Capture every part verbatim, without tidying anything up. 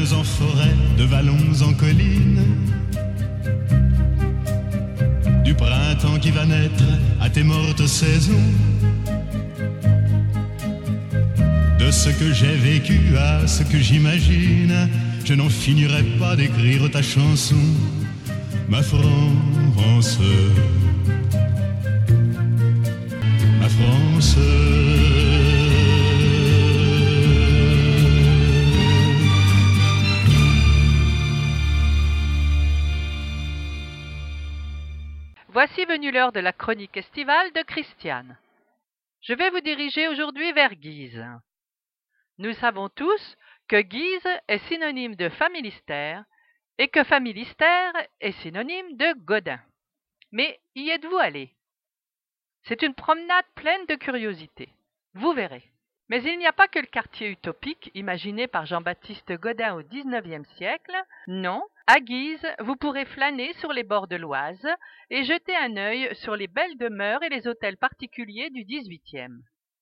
plaines en forêt, de vallons en collines, du printemps qui va naître à tes mortes saisons, de ce que j'ai vécu à ce que j'imagine, je n'en finirai pas d'écrire ta chanson, ma France, ma France. Voici venue l'heure de la chronique estivale de Christiane. Je vais vous diriger aujourd'hui vers Guise. Nous savons tous que Guise est synonyme de Familistère et que Familistère est synonyme de Gaudin. Mais y êtes-vous allé? C'est une promenade pleine de curiosités. Vous verrez. Mais il n'y a pas que le quartier utopique imaginé par Jean-Baptiste Gaudin au dix-neuvième siècle. Non, à Guise, vous pourrez flâner sur les bords de l'Oise et jeter un œil sur les belles demeures et les hôtels particuliers du dix-huitième.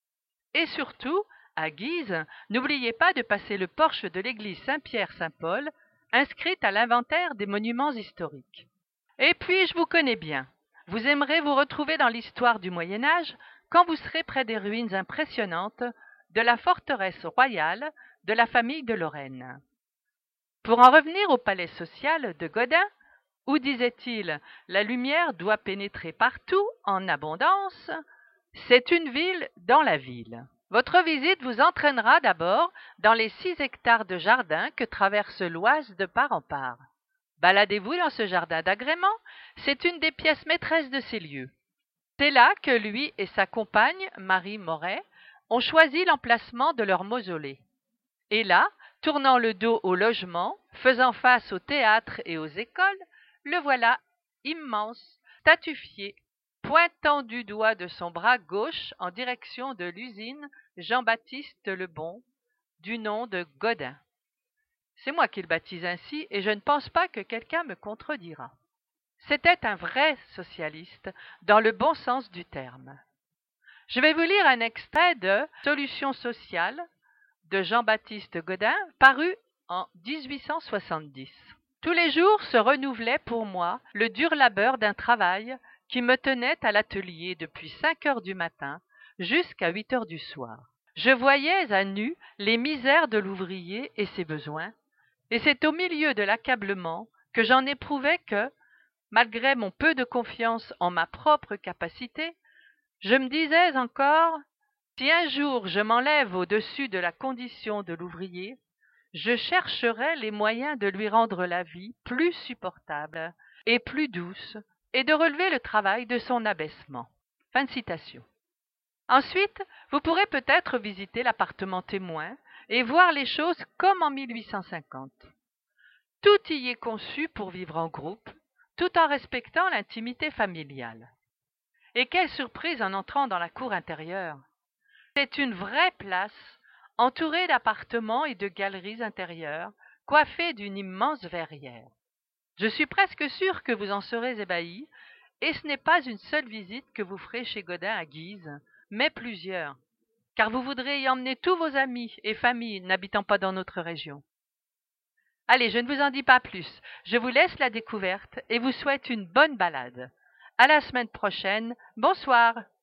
Et surtout, à Guise, n'oubliez pas de passer le porche de l'église Saint-Pierre-Saint-Paul, inscrite à l'inventaire des monuments historiques. Et puis, je vous connais bien. Vous aimerez vous retrouver dans l'histoire du Moyen-Âge quand vous serez près des ruines impressionnantes de la forteresse royale de la famille de Lorraine. Pour en revenir au palais social de Gaudin, où disait-il « La lumière doit pénétrer partout en abondance », c'est une ville dans la ville. Votre visite vous entraînera d'abord dans les six hectares de jardin que traverse l'Oise de part en part. Baladez-vous dans ce jardin d'agrément, c'est une des pièces maîtresses de ces lieux. C'est là que lui et sa compagne, Marie Moret, ont choisi l'emplacement de leur mausolée. Et là, tournant le dos au logement, faisant face au théâtre et aux écoles, le voilà immense, statufié, pointant du doigt de son bras gauche en direction de l'usine Jean-Baptiste Lebon, du nom de Gaudin. C'est moi qui le baptise ainsi et je ne pense pas que quelqu'un me contredira. C'était un vrai socialiste, dans le bon sens du terme. Je vais vous lire un extrait de Solutions sociales de Jean-Baptiste Gaudin, paru en dix-huit cent soixante-dix. Tous les jours se renouvelait pour moi le dur labeur d'un travail qui me tenait à l'atelier depuis cinq heures du matin jusqu'à huit heures du soir. Je voyais à nu les misères de l'ouvrier et ses besoins, et c'est au milieu de l'accablement que j'en éprouvais que, malgré mon peu de confiance en ma propre capacité, je me disais encore, si un jour je m'enlève au-dessus de la condition de l'ouvrier, je chercherai les moyens de lui rendre la vie plus supportable et plus douce, et de relever le travail de son abaissement. Fin de citation. Ensuite, vous pourrez peut-être visiter l'appartement témoin et voir les choses comme en mille huit cent cinquante. Tout y est conçu pour vivre en groupe, tout en respectant l'intimité familiale. Et quelle surprise en entrant dans la cour intérieure! C'est une vraie place, entourée d'appartements et de galeries intérieures, coiffée d'une immense verrière. Je suis presque sûre que vous en serez ébahis, et ce n'est pas une seule visite que vous ferez chez Gaudin à Guise, mais plusieurs, car vous voudrez y emmener tous vos amis et familles n'habitant pas dans notre région. Allez, je ne vous en dis pas plus, je vous laisse la découverte et vous souhaite une bonne balade. À la semaine prochaine, bonsoir.